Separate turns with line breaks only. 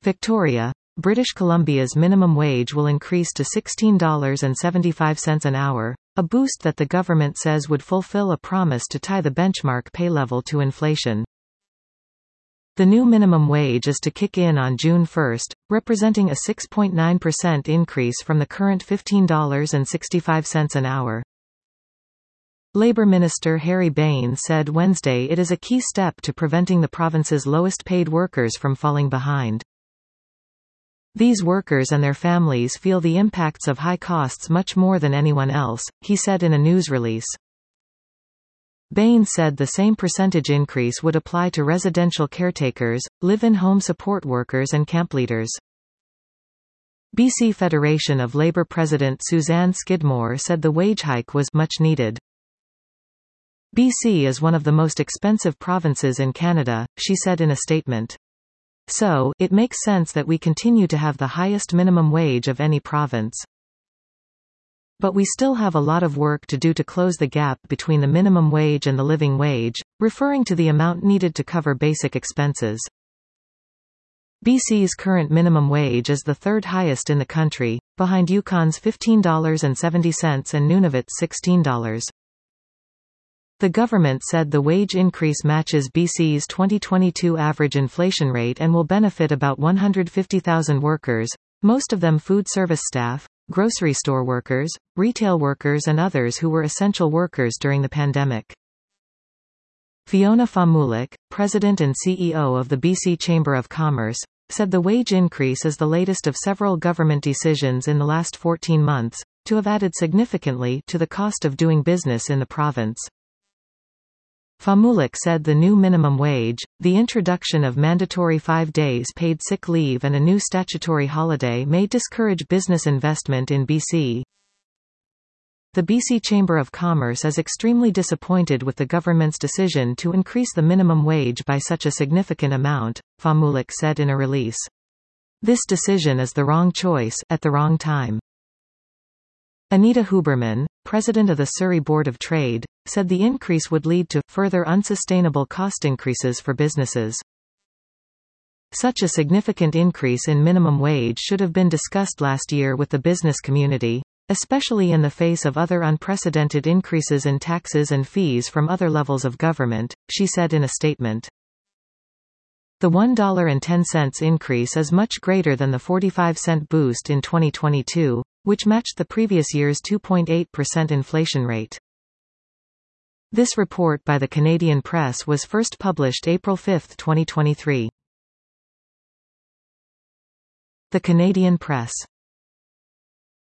Victoria, British Columbia's minimum wage will increase to $16.75 an hour, a boost that the government says would fulfill a promise to tie the benchmark pay level to inflation. The new minimum wage is to kick in on June 1, representing a 6.9% increase from the current $15.65 an hour. Labour Minister Harry Bain said Wednesday it is a key step to preventing the province's lowest-paid workers from falling behind. These workers and their families feel the impacts of high costs much more than anyone else, he said in a news release. Bain said the same percentage increase would apply to residential caretakers, live-in home support workers and camp leaders. BC Federation of Labour President Suzanne Skidmore said the wage hike was much needed. BC is one of the most expensive provinces in Canada, she said in a statement. So, it makes sense that we continue to have the highest minimum wage of any province. But we still have a lot of work to do to close the gap between the minimum wage and the living wage, referring to the amount needed to cover basic expenses. BC's current minimum wage is the third highest in the country, behind Yukon's $15.70 and Nunavut's $16. The government said the wage increase matches BC's 2022 average inflation rate and will benefit about 150,000 workers, most of them food service staff, grocery store workers, retail workers and others who were essential workers during the pandemic. Fiona Famulik, President and CEO of the BC Chamber of Commerce, said the wage increase is the latest of several government decisions in the last 14 months, to have added significantly to the cost of doing business in the province. Famulik said the new minimum wage, the introduction of mandatory 5 days paid sick leave and a new statutory holiday may discourage business investment in BC. The BC Chamber of Commerce is extremely disappointed with the government's decision to increase the minimum wage by such a significant amount, Famulik said in a release. This decision is the wrong choice, at the wrong time. Anita Huberman, president of the Surrey Board of Trade, said the increase would lead to further unsustainable cost increases for businesses. Such a significant increase in minimum wage should have been discussed last year with the business community, especially in the face of other unprecedented increases in taxes and fees from other levels of government, she said in a statement. The $1.10 increase is much greater than the 45-cent boost in 2022, which matched the previous year's 2.8% inflation rate. This report by the Canadian Press was first published April 5, 2023. The Canadian Press.